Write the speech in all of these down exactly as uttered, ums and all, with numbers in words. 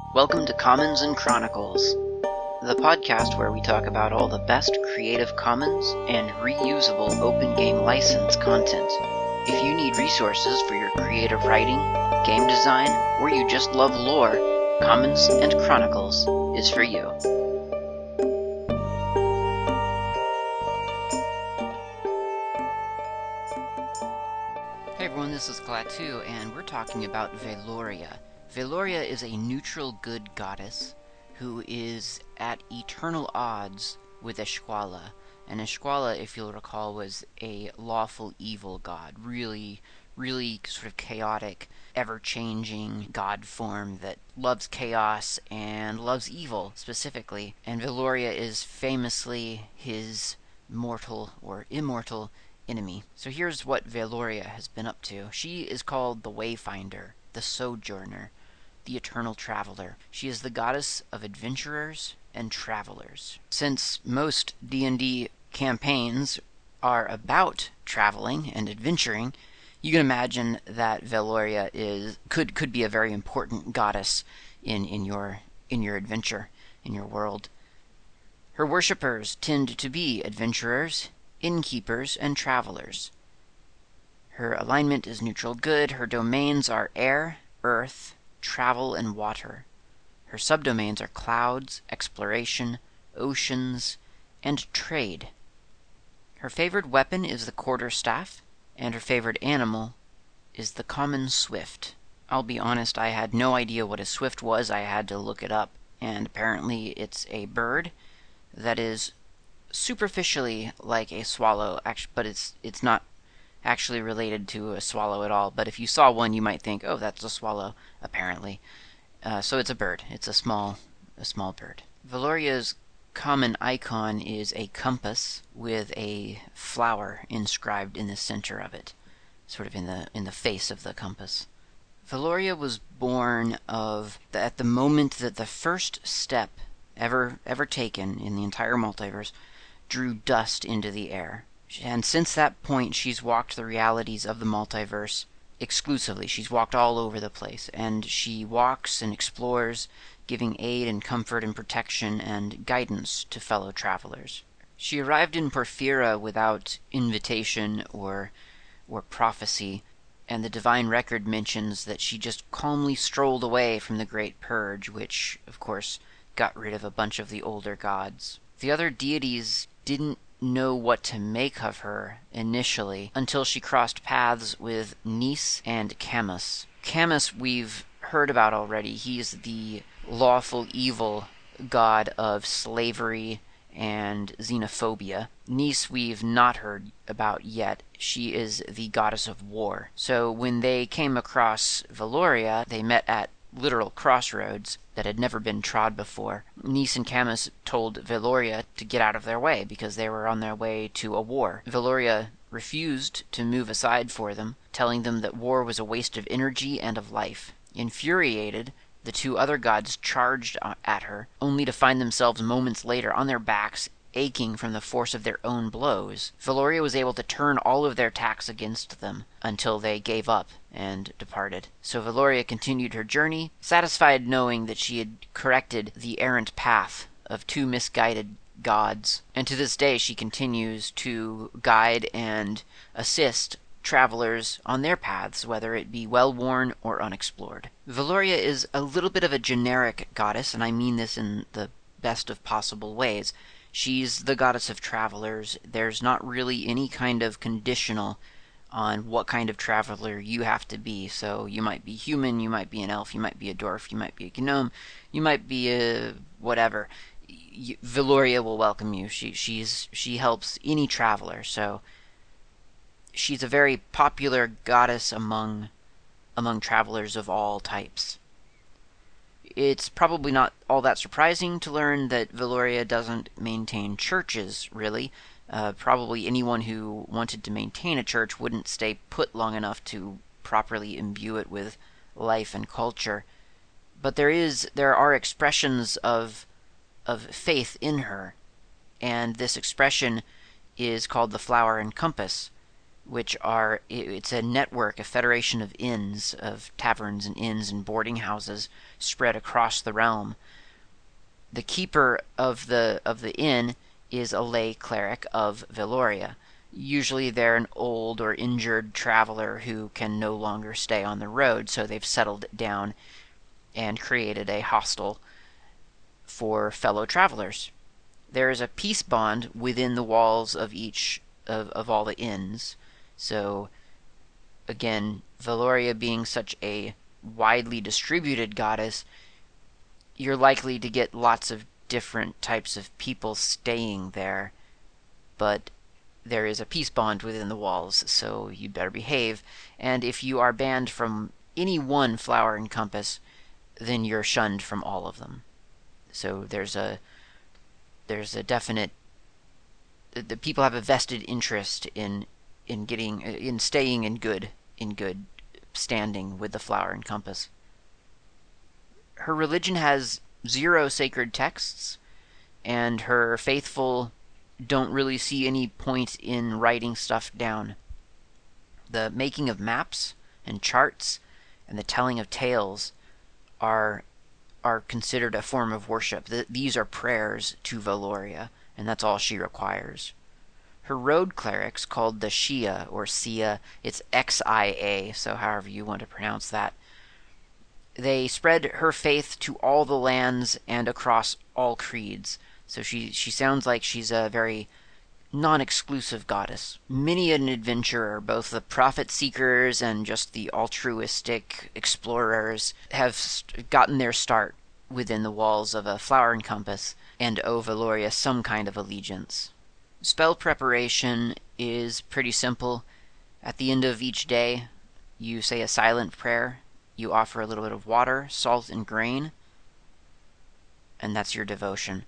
Welcome to Commons and Chronicles, the podcast where we talk about all the best Creative Commons and reusable open game license content. If you need resources for your creative writing, game design, or you just love lore, Commons and Chronicles is for you. Hey everyone, this is Klaatu, and we're talking about Veloria. Veloria is a neutral good goddess who is at eternal odds with Esquala. And Esquala, if you'll recall, was a lawful evil god. Really, really sort of chaotic, ever-changing god form that loves chaos and loves evil, specifically. And Veloria is famously his mortal or immortal enemy. So here's what Veloria has been up to. She is called the Wayfinder, the Sojourner, the Eternal Traveler. She is the goddess of adventurers and travelers. Since most D and D campaigns are about traveling and adventuring, you can imagine that Veloria is could could be a very important goddess in, in your in your adventure, in your world. Her worshippers tend to be adventurers, innkeepers, and travelers. Her alignment is neutral good. Her domains are air, earth, travel, and water. Her subdomains are clouds, exploration, oceans, and trade. Her favored weapon is the quarterstaff, and her favored animal is the common swift. I'll be honest, I had no idea what a swift was. I had to look it up, and apparently it's a bird that is superficially like a swallow, but it's it's not actually related to a swallow at all. But if you saw one, you might think, oh, that's a swallow, apparently. Uh, so it's a bird. It's a small, a small bird. Veloria's common icon is a compass with a flower inscribed in the center of it, sort of in the in the face of the compass. Veloria was born of the, at the moment that the first step ever ever taken in the entire multiverse drew dust into the air. And since that point, she's walked the realities of the multiverse exclusively. She's walked all over the place, and she walks and explores, giving aid and comfort and protection and guidance to fellow travelers. She arrived in Porphyra without invitation or or prophecy, and the divine record mentions that she just calmly strolled away from the Great Purge, which, of course, got rid of a bunch of the older gods. The other deities didn't know what to make of her initially until she crossed paths with Nis and Camus. Camus we've heard about already. He's the lawful evil god of slavery and xenophobia. Nis we've not heard about yet. She is the goddess of war. So when they came across Veloria, they met at literal crossroads that had never been trod before. Nis and Camus told Veloria to get out of their way because they were on their way to a war. Veloria refused to move aside for them, telling them that war was a waste of energy and of life. Infuriated, the two other gods charged at her, only to find themselves moments later on their backs, aching from the force of their own blows. Veloria was able to turn all of their attacks against them until they gave up and departed. So Veloria continued her journey, satisfied knowing that she had corrected the errant path of two misguided gods. And to this day she continues to guide and assist travelers on their paths, whether it be well-worn or unexplored. Veloria is a little bit of a generic goddess, and I mean this in the best of possible ways. She's the goddess of travelers. There's not really any kind of conditional on what kind of traveler you have to be. So you might be human, you might be an elf, you might be a dwarf, you might be a gnome, you might be a whatever. Veloria will welcome you. She she's she helps any traveler. So she's a very popular goddess among among travelers of all types. It's probably not all that surprising to learn that Veloria doesn't maintain churches, really. Uh, probably anyone who wanted to maintain a church wouldn't stay put long enough to properly imbue it with life and culture. But there is, there are expressions of, of faith in her, and this expression is called the Flower and Compass, which are, it's a network, a federation of inns, of taverns and inns and boarding houses spread across the realm. The keeper of the of the inn is a lay cleric of Veloria. Usually they're an old or injured traveler who can no longer stay on the road, so they've settled down and created a hostel for fellow travelers. There is a peace bond within the walls of each of, of all the inns. So, again, Veloria being such a widely distributed goddess, you're likely to get lots of different types of people staying there, but there is a peace bond within the walls, so you'd better behave. And if you are banned from any one flower and compass, then you're shunned from all of them. So there's a there's a definite the people have a vested interest in in getting in staying in good in good standing with the flower and compass. Her religion has zero sacred texts, and her faithful don't really see any point in writing stuff down. The making of maps and charts and the telling of tales are are considered a form of worship. Th- these are prayers to Veloria, and that's all she requires. Her road clerics, called the Xia or Sia, it's X I A, so however you want to pronounce that, they spread her faith to all the lands and across all creeds. So she, she sounds like she's a very non-exclusive goddess. Many an adventurer, both the prophet seekers and just the altruistic explorers, have gotten their start within the walls of a flower and compass and owe Veloria some kind of allegiance. Spell preparation is pretty simple. At the end of each day, you say a silent prayer. You offer a little bit of water, salt, and grain, and that's your devotion.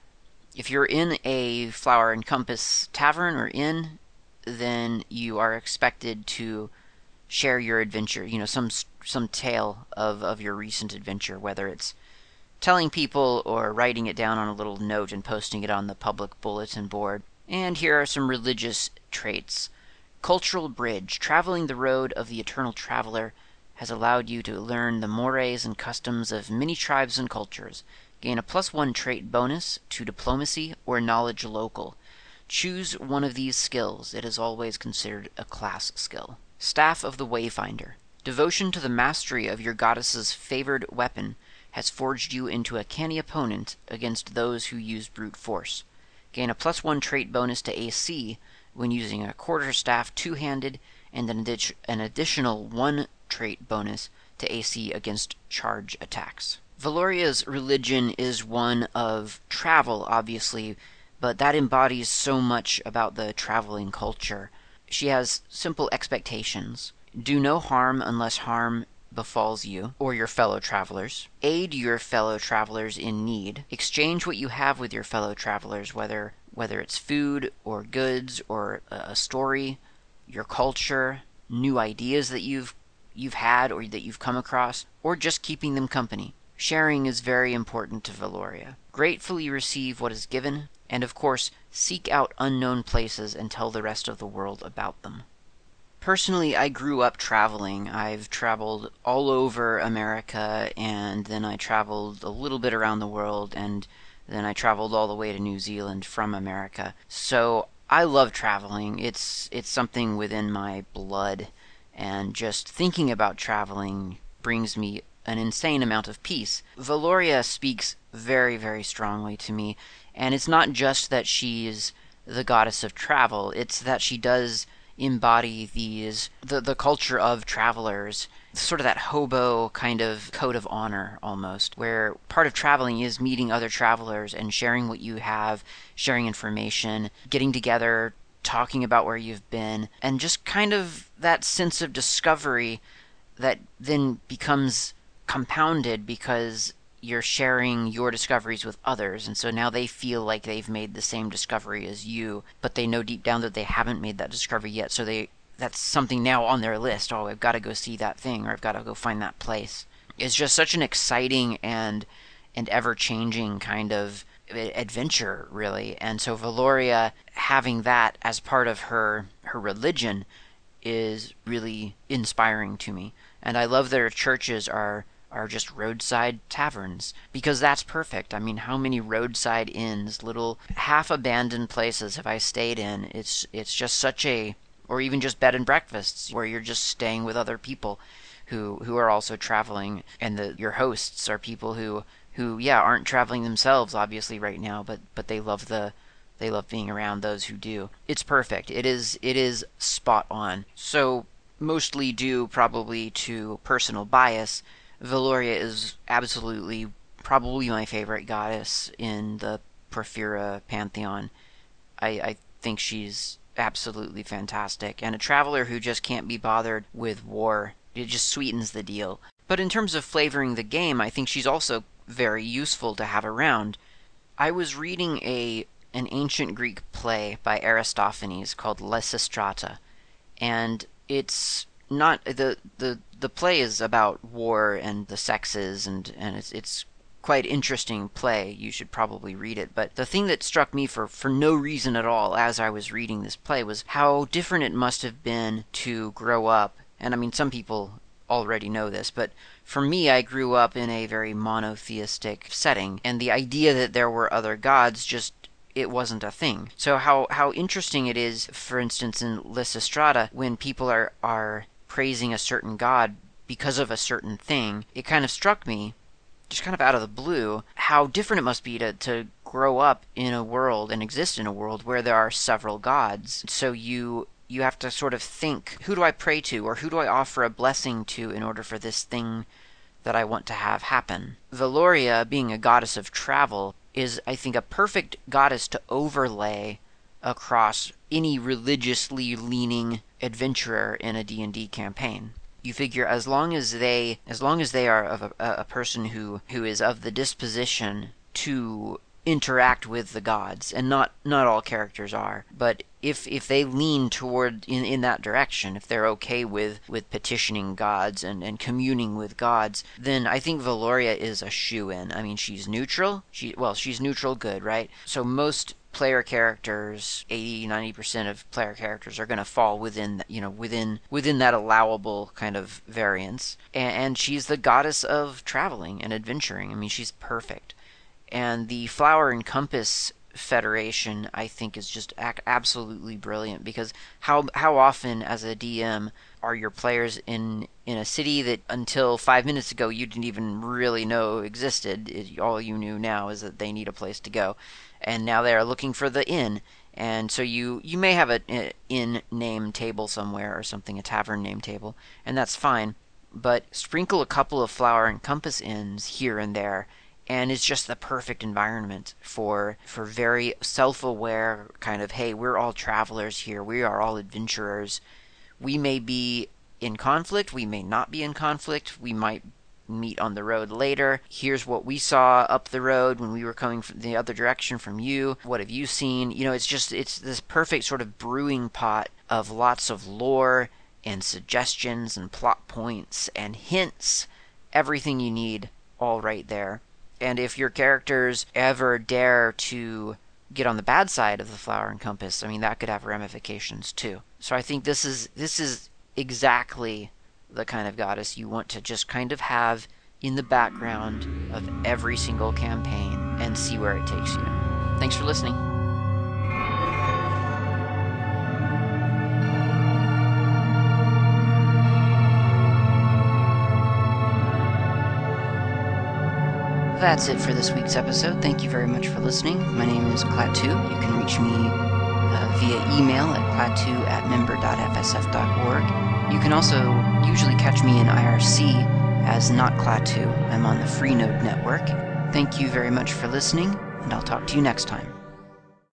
If you're in a flower and compass tavern or inn, then you are expected to share your adventure, you know, some some tale of, of your recent adventure, whether it's telling people or writing it down on a little note and posting it on the public bulletin board. And here are some religious traits. Cultural bridge. Traveling the road of the eternal traveler has allowed you to learn the mores and customs of many tribes and cultures. Gain a plus one trait bonus to diplomacy or knowledge local. Choose one of these skills. It is always considered a class skill. Staff of the Wayfinder. Devotion to the mastery of your goddess's favored weapon has forged you into a canny opponent against those who use brute force. Gain a plus one trait bonus to A C when using a quarterstaff two-handed, and an, addi- an additional one trait bonus to A C against charge attacks. Veloria's religion is one of travel, obviously, but that embodies so much about the traveling culture. She has simple expectations. Do no harm unless harm befalls you or your fellow travelers. Aid your fellow travelers in need. Exchange what you have with your fellow travelers, whether whether it's food or goods or a story, your culture, new ideas that you've you've had or that you've come across, or just keeping them company. Sharing is very important to Veloria. Gratefully receive what is given, and of course, seek out unknown places and tell the rest of the world about them. Personally, I grew up traveling. I've traveled all over America, and then I traveled a little bit around the world, and then I traveled all the way to New Zealand from America. So I love traveling. It's it's something within my blood, and just thinking about traveling brings me an insane amount of peace. Veloria speaks very, very strongly to me, and it's not just that she's the goddess of travel, it's that she does embody these the, the culture of travelers, sort of that hobo kind of code of honor almost, where part of traveling is meeting other travelers and sharing what you have, sharing information, getting together, talking about where you've been, and just kind of that sense of discovery that then becomes compounded because you're sharing your discoveries with others, and so now they feel like they've made the same discovery as you, but they know deep down that they haven't made that discovery yet, so they that's something now on their list. Oh, I've got to go see that thing, or I've got to go find that place. It's just such an exciting and and ever-changing kind of adventure, really. And so Veloria, having that as part of her her religion, is really inspiring to me. And I love their churches are are just roadside taverns, because that's perfect. I mean, how many roadside inns, little half abandoned places have I stayed in? It's it's just such a, or even just bed and breakfasts where you're just staying with other people who who are also traveling, and the your hosts are people who who yeah aren't traveling themselves obviously right now, but but they love the they love being around those who do. It's perfect. It is it is spot on. So mostly due probably to personal bias, Valoria is absolutely probably my favorite goddess in the Porphyra pantheon. I, I think she's absolutely fantastic, and a traveler who just can't be bothered with war. It just sweetens the deal. But in terms of flavoring the game, I think she's also very useful to have around. I was reading a an ancient Greek play by Aristophanes called Lysistrata, and it's not the the the play is about war and the sexes, and and it's it's quite interesting play. You should probably read it. But the thing that struck me for for no reason at all as I was reading this play was how different it must have been to grow up. And I mean, some people already know this, but for me, I grew up in a very monotheistic setting, and the idea that there were other gods just it wasn't a thing. So how how interesting it is, for instance, in Lysistrata, when people are are praising a certain god because of a certain thing, it kind of struck me, just kind of out of the blue, how different it must be to, to grow up in a world and exist in a world where there are several gods. So you you have to sort of think, who do I pray to, or who do I offer a blessing to in order for this thing that I want to have happen? Valoria, being a goddess of travel, is, I think, a perfect goddess to overlay across any religiously leaning adventurer in a D and D campaign. You figure as long as they as long as they are of a, a person who, who is of the disposition to interact with the gods, and not not all characters are, but if if they lean toward in, in that direction, if they're okay with, with petitioning gods and, and communing with gods, then I think Valoria is a shoo-in. I mean, she's neutral. She well, she's neutral good, right? So most player characters, eighty, ninety percent of player characters are going to fall within, you know, within within that allowable kind of variance. And, and she's the goddess of traveling and adventuring. I mean, she's perfect. And the Flower and Compass Federation, I think, is just ac- absolutely brilliant, because how how often as a D M are your players in in a city that until five minutes ago you didn't even really know existed? It, all you knew now is that they need a place to go, and now they are looking for the inn. And so you you may have an inn name table somewhere or something, a tavern name table, and that's fine. But sprinkle a couple of Flower and Compass inns here and there, and it's just the perfect environment for for very self-aware kind of, hey, we're all travelers here. We are all adventurers. We may be in conflict. We may not be in conflict. We might meet on the road later. Here's what we saw up the road when we were coming from the other direction from you. What have you seen? You know, it's just, it's this perfect sort of brewing pot of lots of lore and suggestions and plot points and hints. Everything you need all right there. And if your characters ever dare to get on the bad side of the Flower and Compass, I mean, that could have ramifications too. So I think this is this is exactly the kind of goddess you want to just kind of have in the background of every single campaign and see where it takes you. Thanks for listening. That's it for this week's episode. Thank you very much for listening. My name is Klaatu. You can reach me uh, via email at klaatu at member dot f s f dot org. You can also usually catch me in I R C as Not Klaatu. I'm on the Freenode network. Thank you very much for listening, and I'll talk to you next time.